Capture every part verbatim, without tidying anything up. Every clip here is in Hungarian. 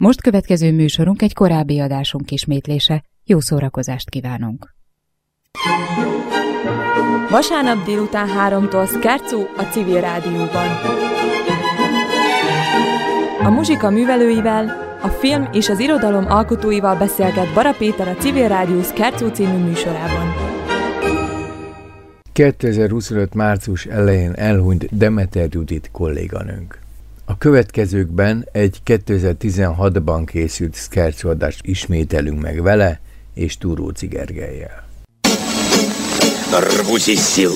Most következő műsorunk egy korábbi adásunk ismétlése. Jó szórakozást kívánunk! Vasárnap délután háromtól Scherzo a Civil Rádióban. A muzsika művelőivel, a film és az irodalom alkotóival beszélget Bara Péter a Civil Rádió Scherzo című műsorában. kétezer-huszonöt. március elején elhunyt Demeter Judit kolléganőnk. A következőkben egy kétezer-tizenhatban készült Scherzo adást ismételünk meg vele és Túróczy Gergellyel. Рвусь из сил,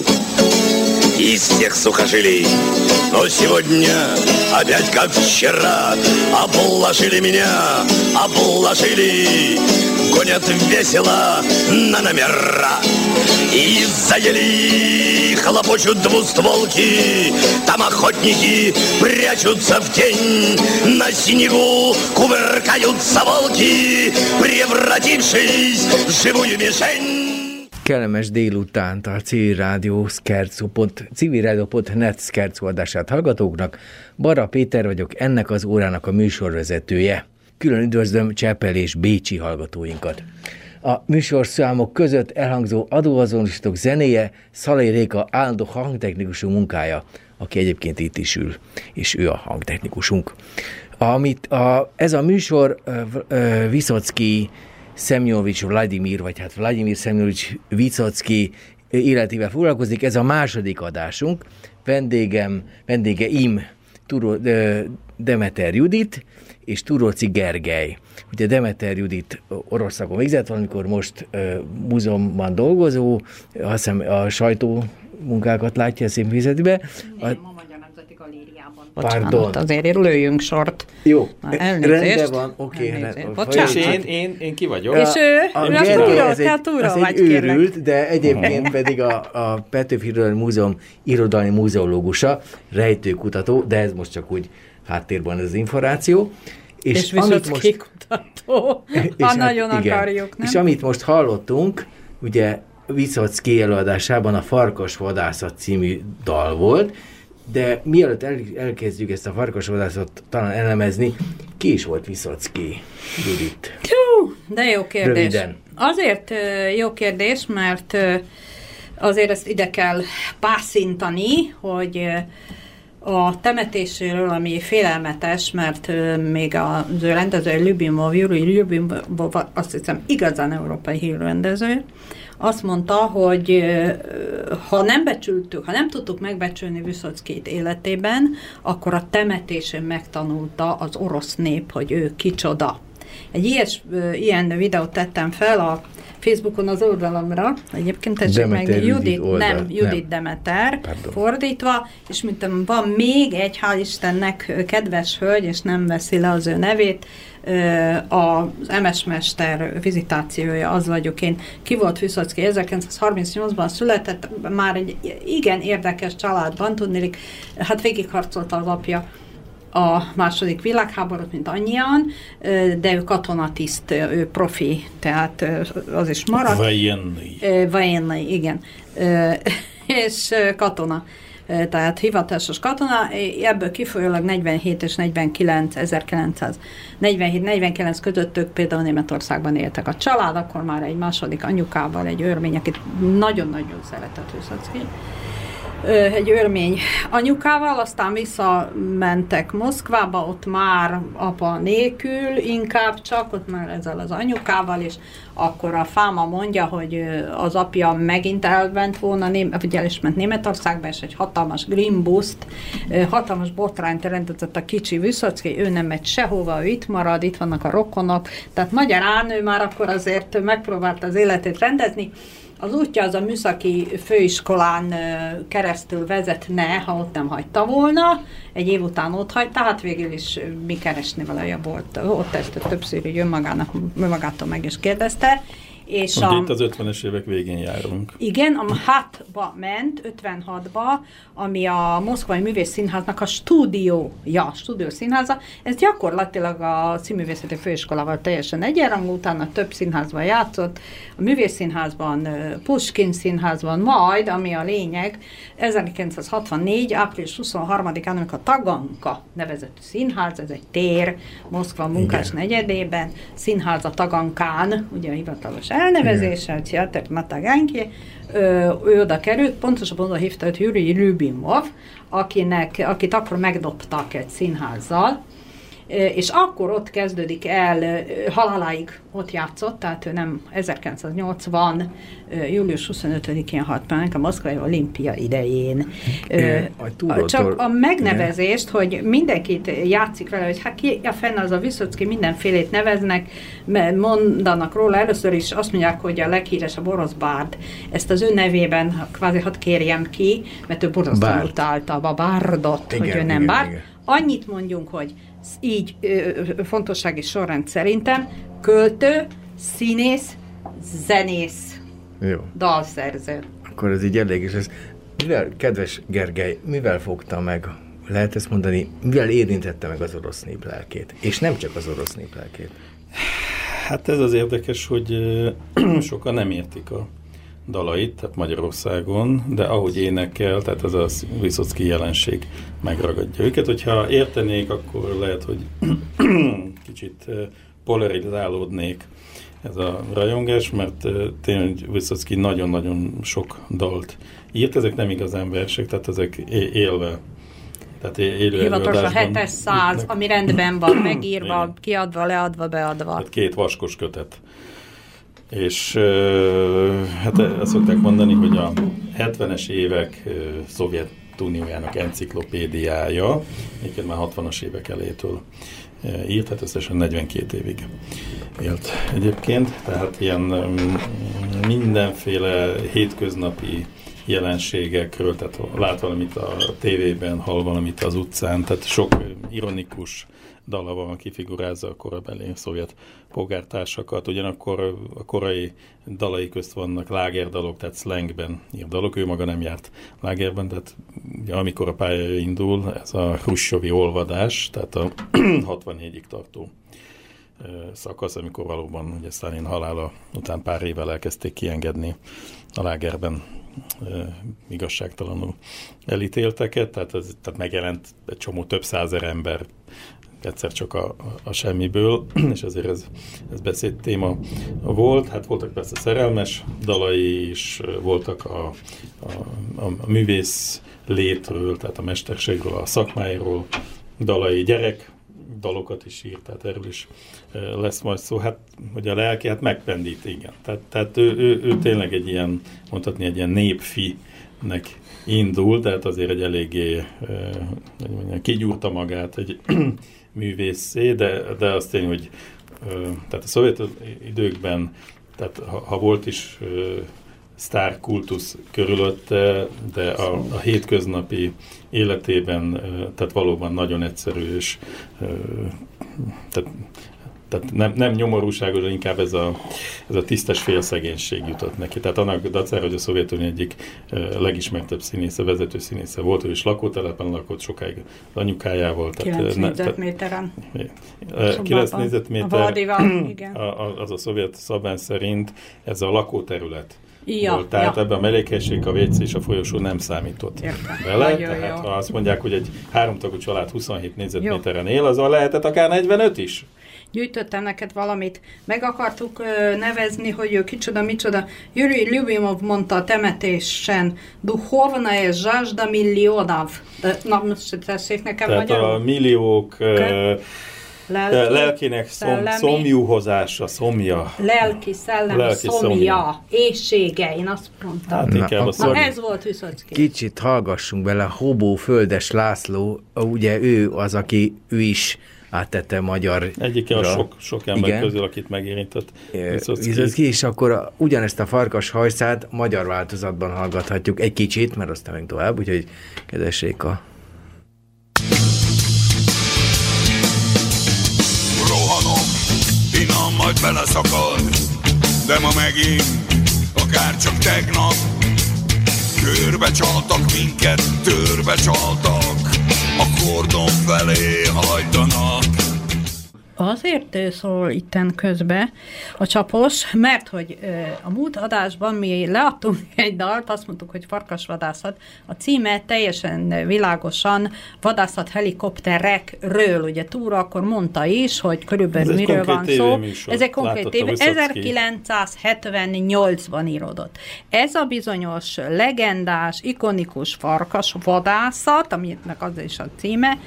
из всех сухожилий, но сегодня опять как вчера обложили меня, обложили, гонят весело на номера. И заели, хлопочут двустволки, там охотники прячутся в тень, на снегу кувыркаются волки, превратившись в живую мишень. Kellemes délutánt a Civil Rádió Scherzo, civilrádió pont net Scherzo adását hallgatóknak. Bara Péter vagyok, ennek az órának a műsorvezetője. Külön üdvözlöm Csepel és bécsi hallgatóinkat. A műsorszámok között elhangzó adóazonosítók zenéje Szalai Réka állandó hangtechnikusú munkája, aki egyébként itt is ül, és ő a hangtechnikusunk. Amit a, ez a műsor Viszocki Szemjonovics Vladimir, vagy hát Vladimir Szemjonovics Viszocki életével foglalkozik. Ez a második adásunk. Vendégem, vendégeim Turó, Demeter Judit és Túróczy Gergely. Ugye Demeter Judit Oroszországon végzett, valamikor most uh, múzeumban dolgozó, azt hiszem a sajtómunkákat látja a Színművészetibe. Bocsánat, Pardon. azért lőjünk sort. Jó, rendben van, oké. Okay, Bocsánat. És én, én, én ki vagyok? És ő, a, a ő Gergely, az ez egy, túra, az egy őrült, de egyébként pedig a, a Petőfi Irodalmi Múzeum irodalmi múzeológusa, rejtőkutató, de ez most csak úgy háttérben ez az információ. És, és viszont most, kikutató, ha hát, nagyon igen, akarjuk, nem? És amit most hallottunk, ugye Viszocki előadásában a Farkasvadászat című dal volt, de mielőtt el, elkezdjük ezt a farkasvadászatot talán elemezni, ki is volt Viszocki, Judit? Hú, de jó kérdés. Röviden. Azért jó kérdés, mert azért ezt ide kell pászintani, hogy a temetéséről, ami félelmetes, mert még az ő rendező Lyubimov, Jurij Lyubimov, azt hiszem igazán európai hírrendező, azt mondta, hogy ha nem becsültük, ha nem tudtuk megbecsülni Viszockit életében, akkor a temetésén megtanulta az orosz nép, hogy ő kicsoda. Egy ilyes, ilyen videót tettem fel a Facebookon az oldalamra, egyébként tessék meg, Judit, oldal, nem, Judit nem. Demeter, Pardon. Fordítva, és mint van még egy, hál' Istennek, kedves hölgy, és nem veszi le az ő nevét, az em es Mester vizitációja, az vagyok én. Ki volt Viszocki? ezerkilencszázharmincnyolcban született, már egy igen érdekes családban, tudnélik, hát végigharcolta az apja a második világháborút, mint annyian, de ő katonatiszt, ő profi, tehát az is maradt. Vajenny. Vajenny, igen. És katona. Tehát hivatásos katona, ebből kifolyólag negyvenhét és negyvenkilenc, ezerkilencszáznegyvenhét negyvenkilenc között ők például Németországban éltek a család, akkor már egy második anyukával, egy örmény, akit nagyon-nagyon szeretett Viszocki. Egy örmény anyukával, aztán visszamentek Moszkvába, ott már apa nélkül, inkább csak, ott már ezzel az anyukával, és akkor a fáma mondja, hogy az apja megint elment volna, vagy el is ment Németországba, és egy hatalmas grimbuszt, hatalmas botrányt rendezett a kicsi Viszocki, ő nem megy sehova, ő itt marad, itt vannak a rokonok, tehát magyarán ő már akkor azért megpróbálta az életét rendezni. Az útja az a műszaki főiskolán keresztül vezetne, ha ott nem hagyta volna. Egy év után ott hagyta, hát végül is mi keresni vele volt. Ott ezt többször így önmagának, önmagától meg is kérdezte. És a, a, itt az ötvenes évek végén járunk. Igen, a MHAT-ba ment, ötvenhatba, ami a Moszkvai Művészszínháznak a stúdiója, stúdiószínháza. Ez gyakorlatilag a Színművészeti Főiskolával teljesen egyenrangú, utána több színházban játszott, a Művészszínházban, Pushkin színházban, majd, ami a lényeg, ezerkilencszázhatvannégy. április huszonharmadikán, amikor a Taganka nevezetű színház, ez egy tér, Moszkva munkás negyedében, színház a Tagankán, ugye a hivatalos elnevezéssel, Teatr na Taganki, ő oda került, pontosabban oda hívta őt Jurij Ljubimov, akinek, akit akkor megdobtak egy színházzal, és akkor ott kezdődik el, haláláig ott játszott, tehát ő nem ezerkilencszáznyolcvan. július huszonötödikén halt meg a Moszkvai Olimpia idején. É, a Csak a megnevezést, igen, hogy mindenkit játszik vele, hogy hát ki a fenn az a Viszocki, mindenfélét neveznek, mondanak róla, először is azt mondják, hogy a leghíresebb orosz bárd. Ezt az ő nevében kvázi hadd kérjem ki, mert ő borzasztóan utálta a bárdot, igen, hogy ő nem igen, bárd. Igen. Annyit mondjunk, hogy így ö, fontossági sorrend szerintem költő, színész, zenész, jó, dalszerző. Akkor ez így elég is. Ez, mivel, kedves Gergely, mivel fogta meg, lehet ezt mondani, mivel érintette meg az orosz nép lelkét? És nem csak az orosz nép lelkét. Hát ez az érdekes, hogy sokan nem értik a dalait, tehát Magyarországon, de ahogy énekel, tehát ez a Viszocki jelenség megragadja őket. Hogyha értenék, akkor lehet, hogy kicsit polarizálódnék ez a rajongás, mert tényleg Viszocki nagyon-nagyon sok dalt írt, ezek nem igazán versek, tehát ezek élve. Tehát élő hivatalos a hetes száz, ami rendben van, megírva, igen, kiadva, leadva, beadva. Tehát két vaskos kötet. És hát azt szokták mondani, hogy a hetvenes évek Szovjetuniójának enciklopédiája, egyébként már hatvanas évek elétől írt, hát összesen negyvenkét évig élt egyébként, tehát ilyen mindenféle hétköznapi jelenségekről, tehát lát valamit a tévében, hall valamit az utcán, tehát sok ironikus dala van, kifigurázza a korabeli szovjet polgártársakat, ugyanakkor a korai dalai közt vannak lágerdalok, tehát slangben írt dalok, ő maga nem járt lágerben, tehát ugye, amikor a pálya indul, ez a hrussovi olvadás, tehát a hatvannégyig tartó szakasz, amikor valóban ugye Sztálin halála után pár évvel elkezdték kiengedni a lágerben e, igazságtalanul elítélteket, tehát, ez, tehát megjelent egy csomó több százer ember egyszer csak a, a semmiből, és azért ez, ez beszédtéma volt. Hát voltak persze szerelmes dalai is, voltak a, a, a, a művész létről, tehát a mesterségről, a szakmáiról, dalai, gyerek dalokat is írt, tehát erről is lesz majd szó. Hát, hogy a lelki, hát megpendít, igen. Tehát, tehát ő, ő, ő tényleg egy ilyen, mondhatni, egy ilyen népfinek indul, tehát azért egy eléggé mondjam, kigyúrta magát egy művészé, de, de azt tény, hogy tehát a szovjet időkben, tehát ha, ha volt is sztár kultusz körülötte, de a, a hétköznapi életében, tehát valóban nagyon egyszerű, és tehát, tehát nem, nem nyomorúságos, de inkább ez a, ez a tisztes félszegénység jutott neki. Tehát annak dacára, hogy a Szovjetunió egyik legismertebb színésze, vezető színésze volt, ő is lakótelepen lakott sokáig az anyukájával. kilenc négyzetméteren. kilenc négyzetméter. A Vardival, igen. Az a szovjet szabály szerint ez a lakóterület. Ja, volt. Tehát ja. ebben a mellékhelyiség, a vé cé és a folyosó nem számított Értem. bele. Nagyon Tehát jó. ha azt mondják, hogy egy háromtagú család huszonhét négyzetméteren él, azon lehetett akár negyvenöt is. Gyűjtöttem neked valamit. Meg akartuk ö, nevezni, hogy ő kicsoda, micsoda. Jurij Ljubimov mondta a temetésen, duhovnaja zsazsda millionav. Na, most tessék nekem Tehát magyarul. a milliók ö, Lelki, lelkének szom, szomjúhozása, szomja. Lelki, szellem, Lelki szomja, szomja. éjsége, én azt mondtam. Hát inkább a Na, ez volt Viszocki. Kicsit hallgassunk bele, Hobó Földes László, ugye ő az, aki ő is áttette magyar. Egyike a sok, sok ember igen. közül, akit megérintett Viszocki, és akkor ugyanezt a farkas hajszát magyar változatban hallgathatjuk egy kicsit, mert aztán meg tovább, úgyhogy kedves Réka. Rohanom, innen majd beleszakad, de ma megint, akár csak tegnap, körbe csaltak minket, törbe csaltak, a kordon felé hajtanak. Azért szól itten közbe a csapos, mert hogy a múlt adásban mi leadtunk egy dalt, azt mondtuk, hogy farkasvadászat. A címe teljesen világosan vadászat helikopterekről, ugye túra, akkor mondta is, hogy körülbelül ez miről van szó. Ez egy konkrét tévé. ezerkilencszázhetvennyolcban íródott. Ez a bizonyos legendás, ikonikus farkasvadászat, aminek az is a címe,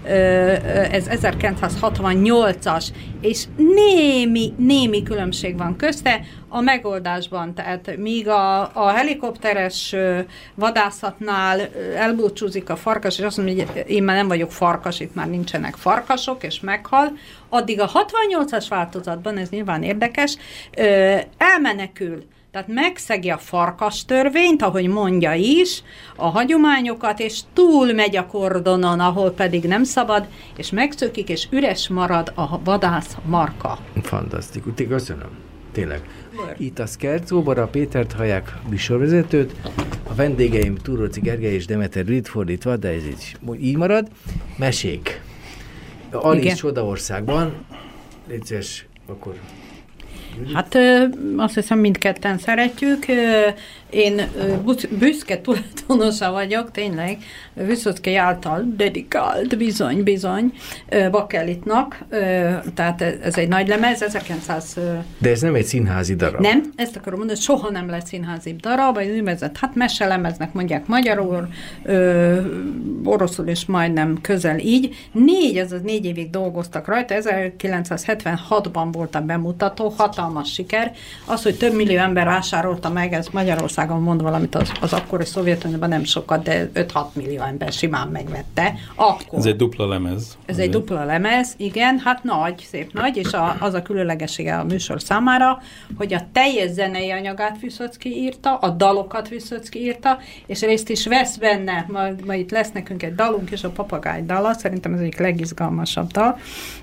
ez ezerkilencszázhatvannyolcas, és némi, némi különbség van közte a megoldásban. Tehát míg a, a helikopteres vadászatnál elbúcsúzik a farkas, és azt mondja, hogy én már nem vagyok farkas, itt már nincsenek farkasok, és meghal, addig a hatvannyolcas változatban, ez nyilván érdekes, elmenekül. Tehát megszegi a farkas törvényt, ahogy mondja is, a hagyományokat, és túl megy a kordonon, ahol pedig nem szabad, és megszökik, és üres marad a vadász marka. Fantasztikus, köszönöm. Tényleg. Itt a Scherzo, Bara Pétert hallják, műsorvezetőt. A vendégeim Túróci Gergely és Demeter Brit, fordítva, de ez így, így marad. Mesék. Alice Csodaországban. Légy akkor... Hát ö, azt hiszem mindketten szeretjük. Ö, én ö, büszke tulajdonosa vagyok, tényleg, Viszocki által dedikált, bizony, bizony, ö, Bakelitnak. Ö, tehát ez egy nagy lemez, ezerkilencszáz... De ez nem egy színházi darab. Nem, ezt akarom mondani, soha nem lett színházi darab, vagy úgynevezett, hát meselemeznek mondják magyarul, ö, oroszul is majdnem közel így. Négy, ez az négy évig dolgoztak rajta, ezerkilencszázhetvenhatban volt a bemutató, hatalmas siker. Az, hogy több millió ember vásárolta meg, ez Magyarországon mond valamit, az, az akkori Szovjetunióban nem sokat, de öt-hat millió ember simán megvette. Akkor. Ez egy dupla lemez. Ez egy dupla lemez, igen, hát nagy, szép nagy, és a, az a különlegessége a műsor számára, hogy a teljes zenei anyagát Viszocki írta, a dalokat Viszocki írta, és részt is vesz benne, majd, majd itt lesz nekünk egy dalunk, és a Papagáj dala, szerintem ez egyik legizgalmasabb dal.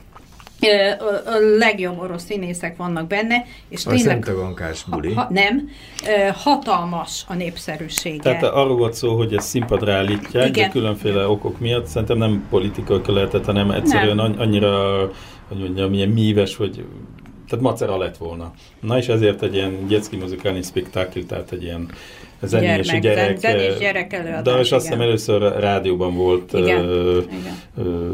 A legjobb orosz színészek vannak benne, és a tényleg... Szentagankás buli. Ha, ha, nem, hatalmas a népszerűsége. Tehát arról volt szó, hogy ezt színpadra állítják, igen, de különféle okok miatt. Szerintem nem politikai lehetett, hanem egyszerűen nem. annyira, hogy mondjam, ilyen míves, hogy tehát macera lett volna. Na és ezért egy ilyen gyecki muzikálni spektákl, tehát egy ilyen zenés gyermek, gyerek, zenés gyerek előadás. De és azt hiszem először a rádióban volt igen, ö, igen. Ö,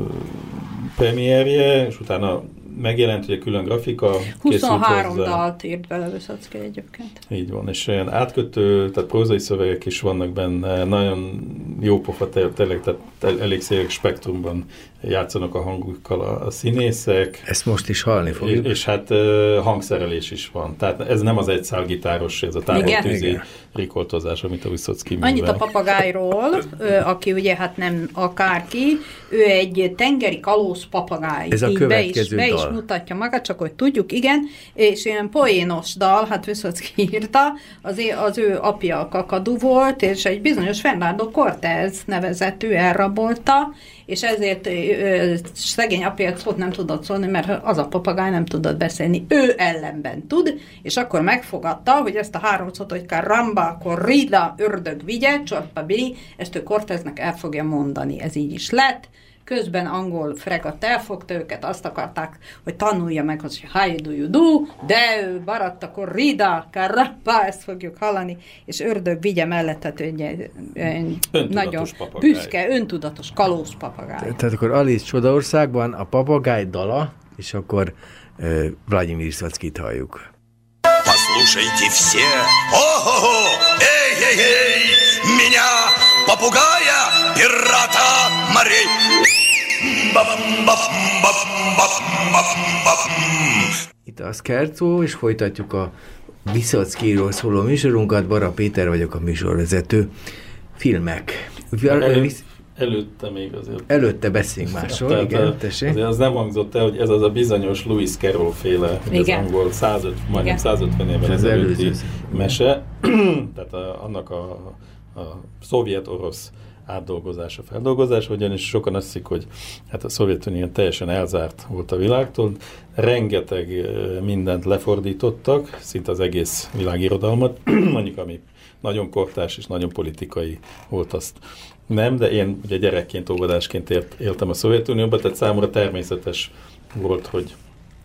premierje, és utána megjelent, hogy a külön grafika huszonhárom dalt írt bele Viszocki egyébként. Így van, és olyan átkötő, tehát prózai szövegek is vannak benne, nagyon jó pofa, tényleg, tehát elég széles spektrumban játszanak a hangukkal a, a színészek. Ezt most is hallni fogjuk. És, és hát hangszerelés is van. Tehát ez nem az egyszálgitáros, ez a távoltűzi rikoltozás, amit a Viszocki művel. Annyit a Papagájról, aki ugye hát nem akárki, ő egy tengeri kalóz papagáj. Ez a így következő be is, dal. Be is mutatja magát, csak hogy tudjuk, igen, és ilyen poénos dal, hát Viszocki írta, az, az ő apja kakadú volt, és egy bizonyos Fernando Cortez nevezetű elrabolta, és ezért ö, szegény apja szót nem tudott szólni, mert az a papagáj nem tudott beszélni. Ő ellenben tud, és akkor megfogadta, hogy ezt a három szót, hogy Caramba, corrida, ördög vigye, csorpa bili, ezt ő Corteznek el fogja mondani. Ez így is lett. Közben angol fregat elfogta őket, azt akarták, hogy tanulja meg, hogy how do you do, de ő maradt a corrida, caramba, ezt fogjuk hallani, és ördög vigye mellett, hát egy, egy nagyon papagáj. Büszke, öntudatos kalóz papagáj. Tehát akkor Alice Csodaországban a Papagáj dala, és akkor uh, Vladimir Viszockyt halljuk. Послушайте все, о-хо-хо, эй-эй-эй, меня, попугая, пирата морей. Itt a Scherzo, és folytatjuk a Viszockiról szóló műsorunkat. Bara Péter vagyok, a műsorvezető. Filmek. El, előtte még azért. Előtte beszéljünk másról, tehát, igen, tessék. Azért az nem hangzott el, hogy ez az a bizonyos Lewis Carroll féle, az angol százötven, majdnem százötven évvel ezelőtti mese. Tehát a, annak a, a szovjet-orosz átdolgozása, feldolgozása, ugyanis sokan azt hiszik, hogy hát a Szovjetunió teljesen elzárt volt a világtól, rengeteg mindent lefordítottak, szinte az egész világirodalmat, mondjuk ami nagyon kortárs és nagyon politikai volt, azt nem, de én ugye gyerekként, óvodásként élt, éltem a Szovjetunióban, tehát számomra természetes volt, hogy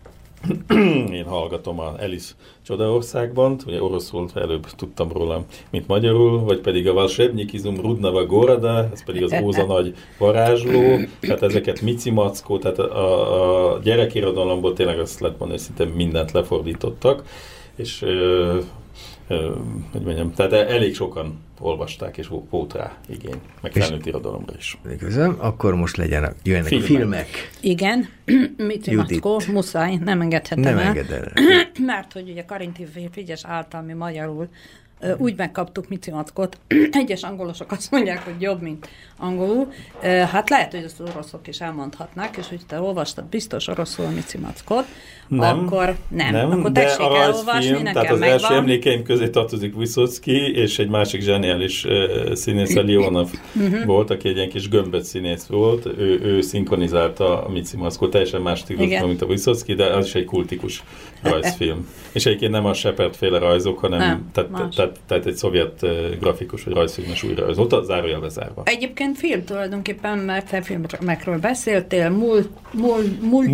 én hallgatom a Alice Csodaországban, ugye oroszul előbb tudtam róla, mint magyarul, vagy pedig a Valsebnyikizum Rudnava Gorada, ez pedig az Óza nagy varázsló, tehát ezeket Mici Mackó, tehát a, a gyerekirodalomból tényleg azt lehet mondani, hogy szinte mindent lefordítottak, és ö, ö, hogy mondjam, tehát elég sokan olvasták, és volt rá igény, meg felnőtt irodalomra is. Köszönöm, akkor most legyenek, jöjjenek filmek. filmek. Igen, Mici Mackó, muszáj, nem engedhetem nem el. Enged el. Mert hogy ugye Karinti Frigyes által mi magyarul úgy megkaptuk Mici Mackót. Egyes angolosok azt mondják, hogy jobb, mint angolul. Hát lehet, hogy az oroszok is elmondhatnák, és hogy te olvastad biztos oroszul a Mici Mackót, nem, akkor nem. nem Akkor de tessék elolvasni, nekem tehát az megvan. első emlékeim közé tartozik Vyszocki, és egy másik zseniális uh, színész, a Leonov uh-huh. volt, aki egy ilyen kis gömböt színész volt, ő, ő szinkronizálta a Mici Mackót, teljesen más stílusban, mint a Vyszocki, de az is egy kultikus rajzfilm. És egyébként nem a Shepard-féle rajzok, hanem nem, tehát, tehát, tehát egy szovjet uh, grafikus vagy rajzfilmes újrarajzolta, zárójelbe zárva. Egyébként film tulajdonképpen, mert te filmekről beszéltél, mul, mul, multik,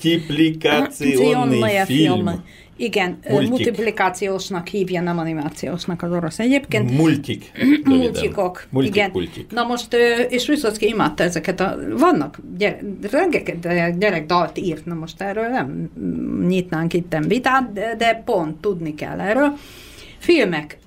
multiplikációni film. Igen, multik. Multiplikációsnak hívja, nem animációsnak az orosz egyébként. Multik. Multikok. Multik, igen. multik. Na most, és Vyszocki imádta ezeket a... Vannak, gyere, rengeteg gyerek dalt írt, na most erről nem nyitnánk itten vitát, de, de pont tudni kell erről. Filmek.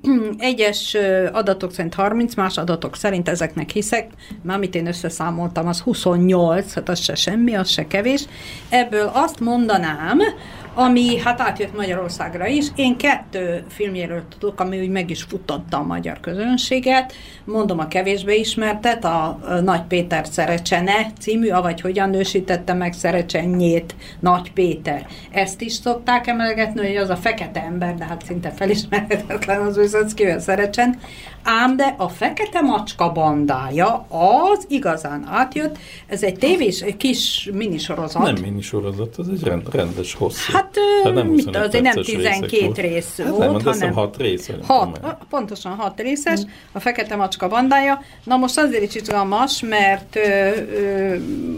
Egyes adatok szerint harminc, más adatok szerint ezeknek hiszek, már amit én összeszámoltam, az huszonnyolc, hát az se semmi, az se kevés. Ebből azt mondanám, ami hát átjött Magyarországra is. Én kettő filmjéről tudok, ami úgy meg is futotta a magyar közönséget. Mondom a kevésbé ismertet, a Nagy Péter Szerecsene című, avagy hogyan nősítette meg Szerecsenjét Nagy Péter. Ezt is szokták emelgetni, hogy az a fekete ember, de hát szinte felismerhetetlen az Vyszockivel Szerecsen. Ám de a Fekete Macska bandája az igazán átjött. Ez egy tévés, egy kis minisorozat. Nem minisorozat, az egy rend, rendes hosszú. Hát, hát nem, mit, azért nem tizenkét rész volt, hát nem, hanem hanem hat rész. Hat, pontosan hat részes, hmm. a Fekete Macska bandája. Na most azért is izgalmas, mert ö, ö,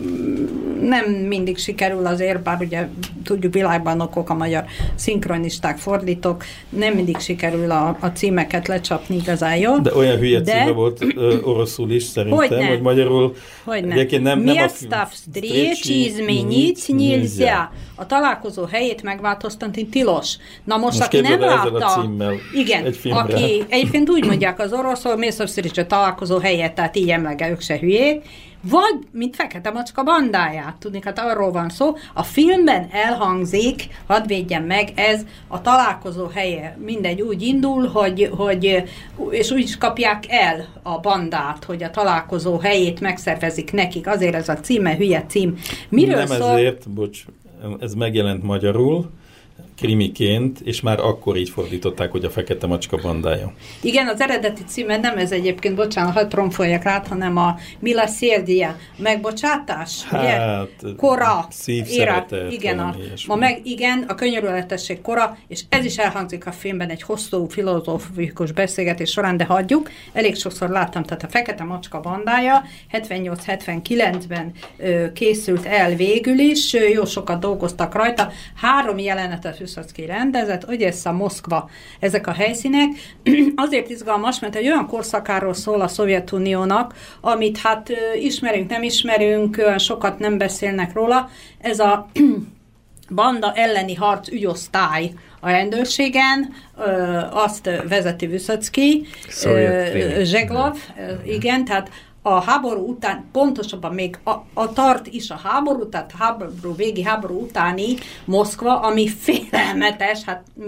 nem mindig sikerül azért, bár ugye tudjuk világbajnokok, a magyar szinkronisták, fordítók, nem mindig sikerül a, a címeket lecsapni igazán jó. De olyan hülye de... címe volt ö, oroszul is szerintem, hogy, hogy magyarul... Hogy nem. nem, nem Место встречи изменить нельзя. A találkozó helyét megváltoztatni tilos. Na most, most aki nem látta... Igen, aki egyébként úgy mondják az oroszul, Место встречи találkozó helyet, tehát így emlege, ők se hülyék, vagy, mint Fekete Macska bandáját, tudni, hát arról van szó, a filmben elhangzik, hadd védjem meg, ez a találkozó helye, mindegy, úgy indul, hogy, hogy és úgy is kapják el a bandát, hogy a találkozó helyét megszervezik nekik, azért ez a címe, hülye cím. Miről Nem szól? ezért, bocs, ez megjelent magyarul, krimiként, és már akkor így fordították, hogy a Fekete Macska bandája. Igen, az eredeti címe nem ez egyébként, bocsánat, hadd tromfoljak rá, hanem a Milosérdia, megbocsátás, hát, ugye? Kora, szívszeretet, igen, a, ma meg, igen, a könyörületesség kora, és ez is elhangzik a filmben egy hosszú filozófikus beszélgetés során, de hagyjuk, elég sokszor láttam, tehát a Fekete Macska bandája hetvennyolc hetvenkilencben ö, készült el végül is, jó sokat dolgoztak rajta, három jelenetet Vyszocki rendezett, Ogyessa, Moszkva, ezek a helyszínek. Azért izgalmas, mert egy olyan korszakáról szól a Szovjetuniónak, amit hát ismerünk, nem ismerünk, olyan sokat nem beszélnek róla. Ez a banda elleni harc ügyosztály a rendőrségen, azt vezeti Vyszocki, Zseglov, igen, tehát a háború után, pontosabban még a, a tart is a háború, tehát háború, végi háború utáni Moszkva, ami félelmetes, hát mint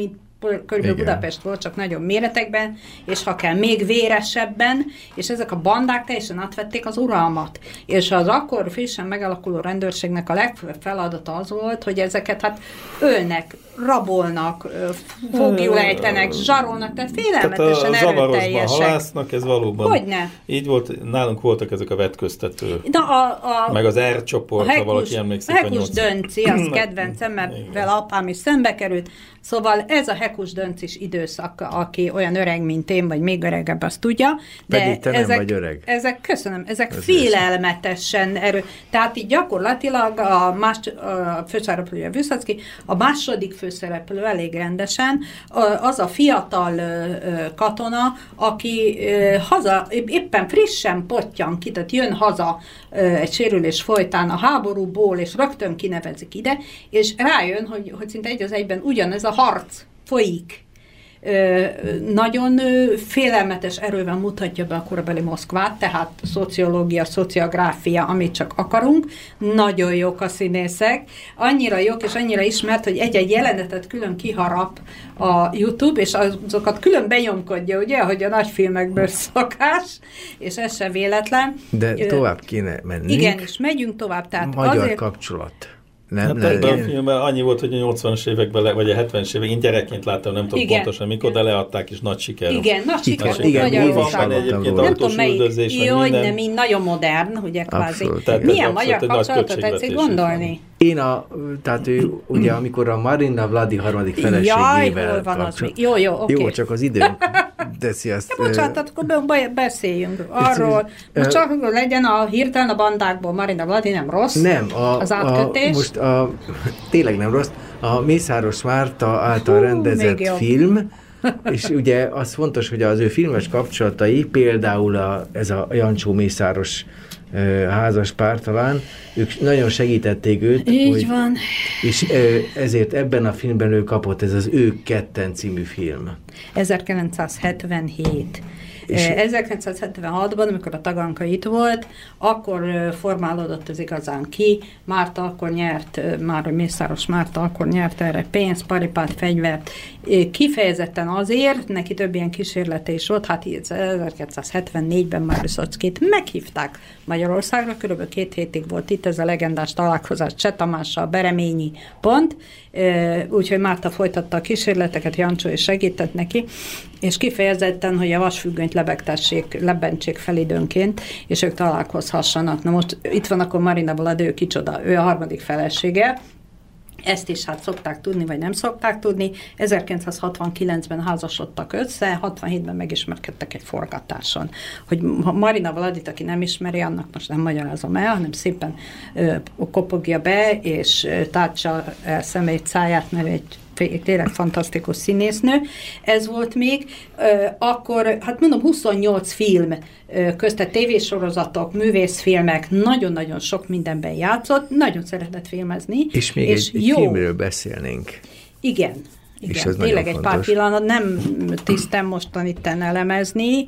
körülbelül Budapest volt, csak nagyobb méretekben, és ha kell, még véresebben, és ezek a bandák teljesen átvették az uralmat. És az akkor frissen megalakuló rendőrségnek a legfőbb feladata az volt, hogy ezeket hát ölnek, rabolnak, foglyul ejtenek, zsarolnak, tehát félelmetesen tehát a erőteljesek. halásznak, ez valóban. Hogyne? Így volt, nálunk voltak ezek a vetköztető. Na, a, a, meg az R csoport, ha valaki emlékszik. A Hekus Dönci, az kedvencem, mert vele apám is szembe került. Szóval ez a Hekus Döncis időszak, aki olyan öreg, mint én, vagy még öregebb, azt tudja. De pedig te ezek, nem vagy öreg. Ezek, köszönöm, ezek ez félelmetesen erő. Tehát így gyakorlatilag a, más, a főszereplője Vyszotsky, a második főszereplő elég rendesen, az a fiatal katona, aki haza, éppen frissen pottyan ki, tehát jön haza egy sérülés folytán a háborúból, és rögtön kinevezik ide, és rájön, hogy, hogy szinte egy az egyben ugyanez a harc folyik. Ö, nagyon ö, félelmetes erővel mutatja be a korabeli Moszkvát, tehát szociológia, szociográfia, amit csak akarunk. Nagyon jók a színészek, annyira jók és annyira ismert, hogy egy-egy jelenetet külön kiharap a YouTube, és azokat külön benyomkodja, ugye, ahogy a nagy filmekből szokás, és ez se véletlen. De tovább kéne menni. Igen, és megyünk tovább. Tehát magyar azért... kapcsolat. Nem, hát nem, ebben a filmben annyi volt, hogy a nyolcvanas években, vagy a hetvenes években, én gyerekként láttam, nem tudom igen. pontosan mikor, de leadták, és nagy siker. Igen, nagy siker. Igen, igen, Magyarországon. Egyébként nem tudom melyik. Jó, hogy minden... nem, nagyon modern, ugye kvázi. Abszolút, milyen magyar kapcsolatot tetszik gondolni? Én a, tehát ő, ugye, amikor a Marina Vladi harmadik feleségével... Jaj, hol van az még? Jó, jó, oké. Jó, csak az időnk teszi azt... Ja, bocsánat, akkor beszéljünk arról. Most csak legyen a hirtelen a bandákból Marina Vladi nem rossz. Nem, a, az átkötés. A, most a, tényleg nem rossz. A Mészáros Márta által Hú, rendezett film, és ugye az fontos, hogy az ő filmes kapcsolatai, például a, ez a Jancsó Mészáros házas pár talán, ők nagyon segítették őt. Így hogy, van. És ezért ebben a filmben ő kapott, ez az Ők ketten című film. ezerkilencszázhetvenhét. És ezerkilencszázhetvenhatban, amikor a Taganka itt volt, akkor formálódott ez igazán ki. Márta akkor nyert, már Mészáros Márta akkor nyert erre pénzt, paripát, fegyvert. Kifejezetten azért, neki több ilyen kísérlete is volt, hát ezerkilencszázhetvennégyben már Vyszockit meghívták Magyarországra, körülbelül két hétig volt itt ez a legendás találkozás Cseh Tamással, Bereményi pont, úgyhogy Márta folytatta a kísérleteket, Jancsó is segített neki, és kifejezetten, hogy a vasfüggönyt lebegtessék, lebentsék fel időnként, és ők találkozhassanak. Na most itt van akkor Marina Vladi, ő kicsoda, ő a harmadik felesége, ezt is hát szokták tudni, vagy nem szokták tudni. ezerkilencszázhatvankilencben házasodtak össze, hatvanhétben megismerkedtek egy forgatáson. Hogy Marina Vladit, aki nem ismeri, annak most nem magyarázom el, hanem szépen ö, kopogja be, és ö, tártsa el szemét, száját, mert egy tényleg fantasztikus színésznő. Ez volt még. Akkor, hát mondom, huszonnyolc film, közte tévésorozatok, művészfilmek, nagyon-nagyon sok mindenben játszott, nagyon szeretett filmezni. És még és egy, egy filmről beszélnénk. Igen. Igen, tényleg egy pár pillanat, nem tisztem mostan itten elemezni.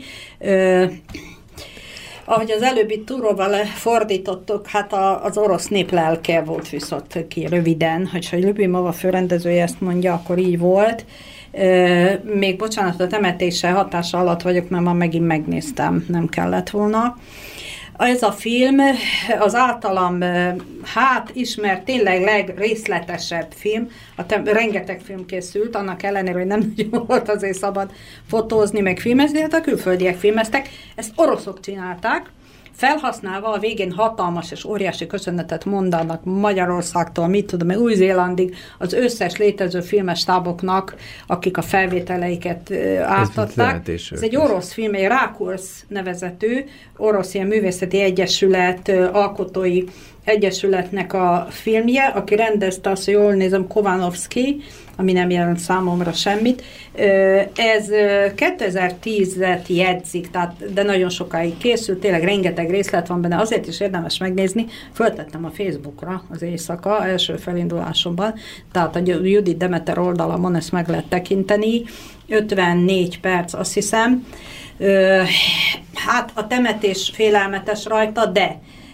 Ahogy az előbbi túróval fordítottuk, hát a, az orosz nép lelke volt Vyszotsky röviden, hogyha Ljubimova főrendezője ezt mondja, akkor így volt. E, még bocsánat, a temetése hatása alatt vagyok, mert már megint megnéztem, nem kellett volna. Ez a film az általam hát ismert, tényleg legrészletesebb film, a te, rengeteg film készült, annak ellenére, hogy nem nagyon volt azért szabad fotózni, meg filmezni, hát a külföldiek filmeztek, ezt oroszok csinálták, felhasználva a végén hatalmas és óriási köszönetet mondanak Magyarországtól, mit tudom, Új-Zélandig, az összes létező filmes táboknak, akik a felvételeiket átadták. Ez, Ez egy orosz film, egy Rákursz nevezetű, orosz ilyen művészeti egyesület, alkotói egyesületnek a filmje, aki rendezte azt, hogy jól nézem, Kovanovszky, ami nem jelent számomra semmit. Ez kétezer-tízet jegyzik, tehát, de nagyon sokáig készült, tényleg rengeteg részlet van benne, azért is érdemes megnézni. Föltettem a Facebookra az éjszaka, első felindulásomban, tehát a Judit Demeter oldalamon ezt meg lehet tekinteni. ötvennégy perc, azt hiszem. Hát a temetés félelmetes rajta, de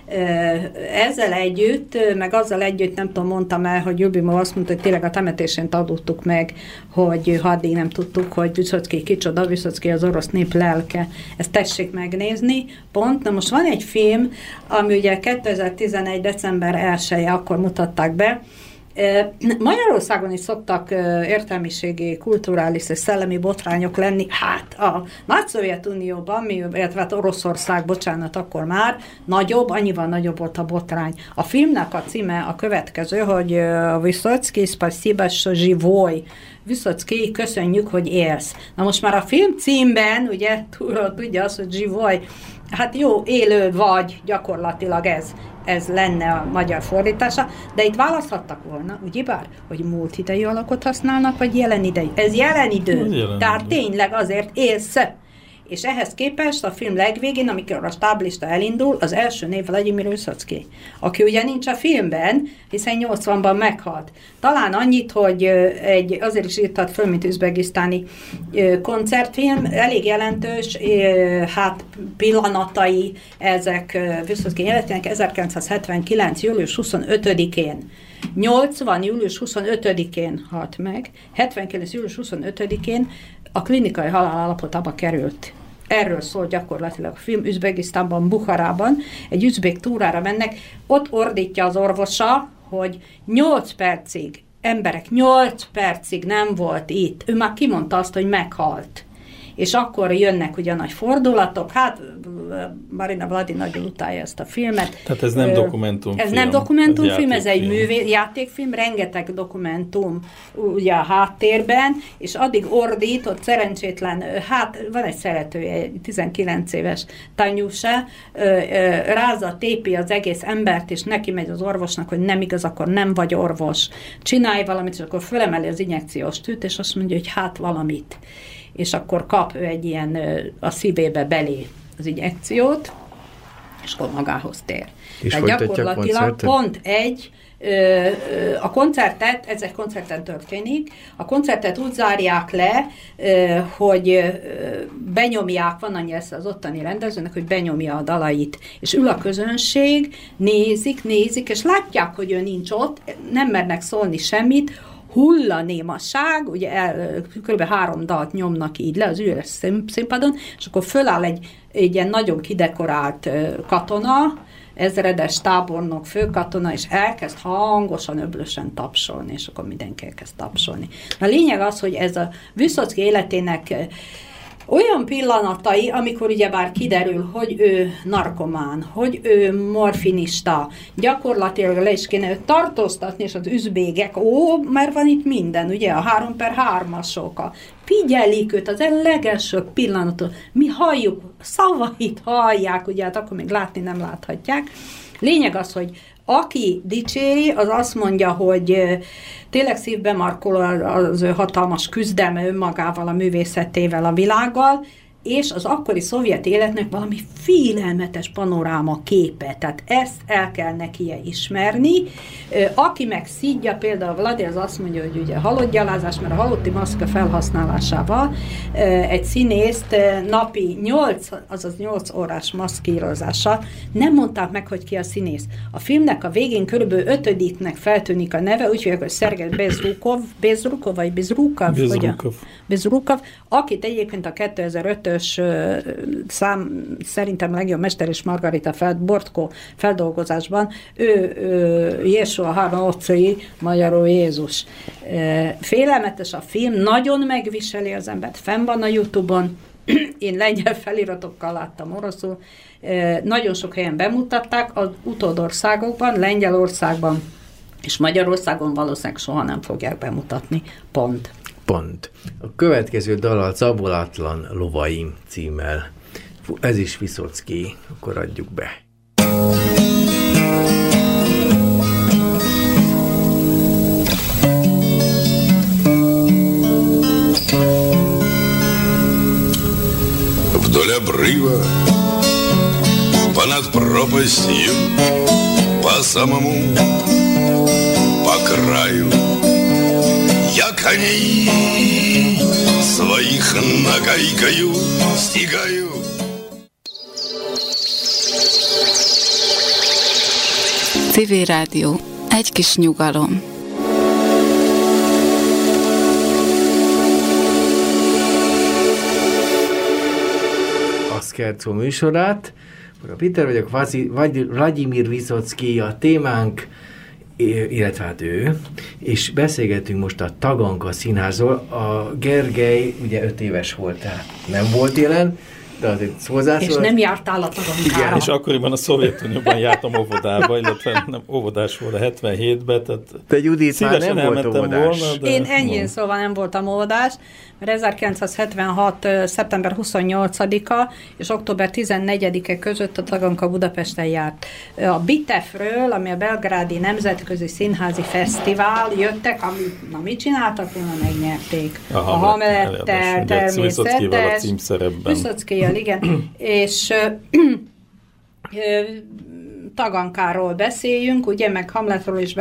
Ezzel együtt, meg azzal együtt, nem tudom, mondtam el, hogy Lyubimov azt mondta, hogy tényleg a temetésén adottuk meg, hogy ha addig nem tudtuk, hogy Vyszocki kicsoda, Vyszocki az orosz nép lelke. Ezt tessék megnézni, pont. Na most van egy film, ami ugye kétezer-tizenegy. december elseje, akkor mutatták be. Magyarországon is szoktak értelmiségi, kulturális és szellemi botrányok lenni. Hát a Nagy-Szovjetunióban, illetve Oroszország, bocsánat, akkor már nagyobb, annyival nagyobb volt a botrány. A filmnek a címe a következő, hogy Vyszocki, spasiba, что живой. Vyszocki, köszönjük, hogy élsz. Na most már a film címben, ugye, tudja azt, hogy живой, hát jó, élő vagy, gyakorlatilag ez. ez lenne a magyar fordítása, de itt választhattak volna, ugyebár, hogy múlt idejű alakot használnak, vagy jelen idejű. Ez jelen idő. Jelen Tehát idő. Tényleg azért élsz. És ehhez képest a film legvégén, amikor a stáblista elindul, az első név Vladimir Vyszocki, aki ugye nincs a filmben, hiszen nyolcvanban meghalt. Talán annyit, hogy egy, azért is írtad föl, mint üzbegisztáni koncertfilm, elég jelentős, hát pillanatai ezek Vyszocki életének ezerkilencszázhetvenkilenc. július huszonötödikén. nyolcvan. július huszonötödikén halt meg, hetvenkilenc. július huszonötödikén a klinikai halálállapotába került. Erről szól gyakorlatilag a film. Üzbegisztánban, Bukharában egy üzbék túrára mennek, ott ordítja az orvosa, hogy nyolc percig, emberek nyolc percig nem volt itt. Ő már kimondta azt, hogy meghalt. És akkor jönnek ugye nagy fordulatok, hát Marina Vladi nagyon utálja ezt a filmet. Tehát ez nem dokumentumfilm. Ez nem dokumentumfilm, ez, ez egy művé, játékfilm, rengeteg dokumentum ugye a háttérben, és addig ordít, ott szerencsétlen, hát van egy szeretője, tizenkilenc éves Tanyusa, rázza, tépi az egész embert, és neki megy az orvosnak, hogy nem igaz, akkor nem vagy orvos. Csinálj valamit, és akkor fölemeli az injekciós tűt, és azt mondja, hogy hát valamit. És akkor kap ő egy ilyen a szívébe belé az injekciót, és akkor magához tér. És tehát gyakorlatilag pont egy, a koncertet, ez egy koncerten történik, a koncertet úgy zárják le, hogy benyomják, van annyi esze az ottani rendezőnek, hogy benyomja a dalait, és ül a közönség, nézik, nézik, és látják, hogy ő nincs ott, nem mernek szólni semmit, hullanémaság, ugye el, kb. három dalt nyomnak így le az üres színpadon, és akkor föláll egy, egy ilyen nagyon kidekorált katona, ezredes tábornok, főkatona, és elkezd hangosan, öblösen tapsolni, és akkor mindenki elkezd tapsolni. A lényeg az, hogy ez a Vyszocki életének olyan pillanatai, amikor ugyebár kiderül, hogy ő narkomán, hogy ő morfinista, gyakorlatilag le is kéne őt tartóztatni, és az üzbégek, ó, mert van itt minden, ugye, a három per hármasok, figyelik őt, az legelső pillanatot, mi halljuk, szavait hallják, ugye, hát akkor még látni nem láthatják. Lényeg az, hogy aki dicséri, az azt mondja, hogy tényleg szívbe markol az ő hatalmas küzdelme önmagával, a művészetével, a világgal, és az akkori szovjet életnek valami félelmetes panoráma képe. Tehát ezt el kell neki ismerni. Aki meg szídja, például Vladi, az azt mondja, hogy ugye halottgyalázás, mert a halotti maszka felhasználásával egy színészt napi nyolc, azaz nyolc órás maszkírozással nem mondták meg, hogy ki a színész. A filmnek a végén körülbelül ötödiknek feltűnik a neve, úgyhogy hogy Szergej Bezrukov, Bezrukov vagy Bezrukov, Bezrukov. Bezrukov, akit egyébként a kétezer-ötös szám szerintem legjobb Mester és Margarita feld, Bortko feldolgozásban, ő, ő Jésua Harnócai, magyarul Jézus. Félelmetes a film, nagyon megviseli az embert, fenn van a YouTube-on, én lengyel feliratokkal láttam oroszul, nagyon sok helyen bemutatták, az utódországokban, Lengyelországban és Magyarországon valószínűleg soha nem fogják bemutatni. Pont. Pont. A következő dal a Cabolatlan lovaim címmel. Fú, ez is Vyszocki, akkor adjuk be. Вдоль обрыва, понад пропастью, по самому, по краю, я коней своих нагайкою стигаю. Civil Rádió. Egy kis nyugalom. A Scherzo műsorát. Péter vagyok, Vladimir Vyszoczky a témánk, illetve hát ő, és beszélgetünk most a Taganka Színházról. A Gergely ugye öt éves volt, tehát nem volt jelen, de azért hozzászólt. És nem jártál a Tagankára. Igen, és akkoriban a Szovjetunióban jártam óvodába, illetve nem óvodás volt a hetvenhétben, tehát te Judit már nem volt óvodás. Volna, de Én ennyi szóval nem voltam óvodás, mert ezerkilencszázhetvenhat. szeptember huszonnyolcadika és október tizennegyedike között a Taganka Budapesten járt. A BITEF-ről, ami a Belgrádi Nemzetközi Színházi Fesztivál, jöttek, amit, na, mit csináltak, volna megnyerték. A Hamlettel, természetes. Vyszoczkyjal, igen. És Tagankáról beszéljünk, ugye, meg Hamletről is